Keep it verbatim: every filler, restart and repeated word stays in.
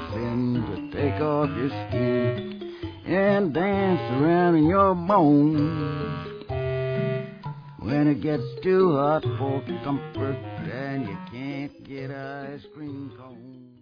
sin to take off your skin and dance around in your bones. When it gets too hot for comfort and you can't get ice cream cones.